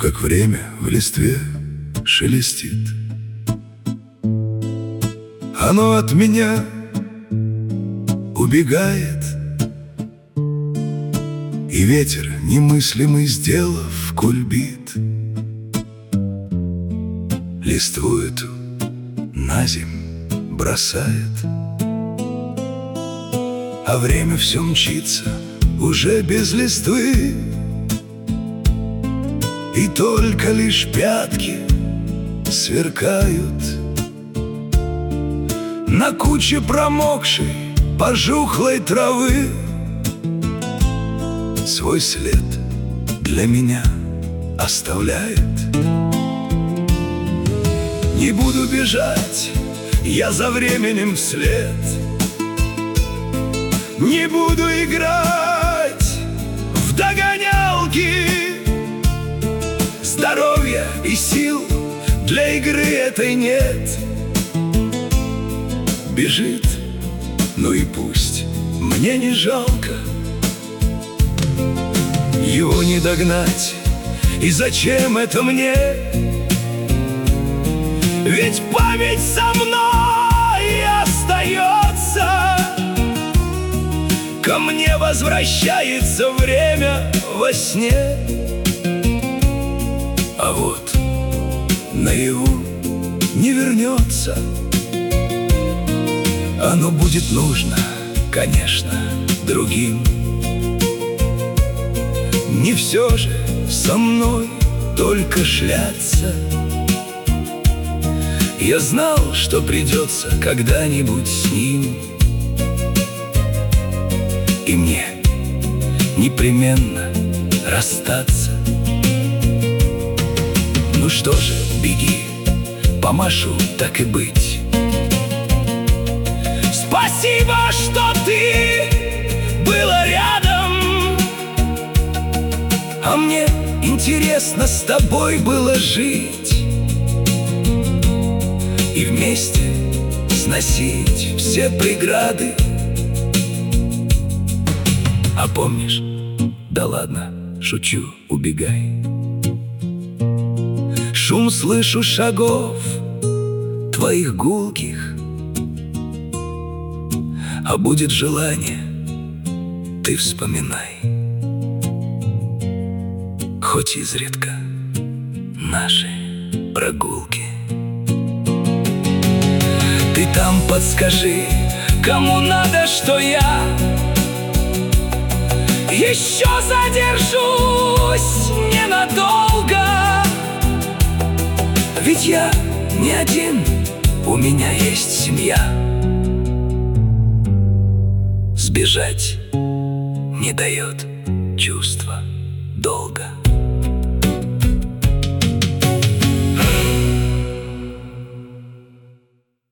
как время в листве шелестит. Оно от меня убегает, и ветер, немыслимый сделав кульбит, листву эту на земь бросает. А время все мчится уже без листвы, и только лишь пятки сверкают на куче промокшей, пожухлой травы. Свой след для меня оставляет. Не буду бежать я за временем вслед, не буду играть в догонялки. Здоровья и сил для игры этой нет. Бежит, ну и пусть, мне не жалко. Его не догнать, и зачем это мне? Ведь память со мной остается. Ко мне возвращается время во сне. А вот наяву не вернется. Оно будет нужно, конечно, другим. Не все же со мной только шляться. Я знал, что придется когда-нибудь с ним, и мне непременно расстаться. Ну что же, беги, помашу, так и быть. Спасибо, что ты была рядом, а мне интересно с тобой было жить и вместе сносить все преграды. А помнишь? Да ладно, шучу, убегай. Шум слышу шагов твоих гулких, а будет желание, ты вспоминай, хоть изредка наши прогулки. Ты там подскажи, кому надо, что я еще задержусь ненадолго. Ведь я не один, у меня есть семья. Сбежать не дает чувство долга.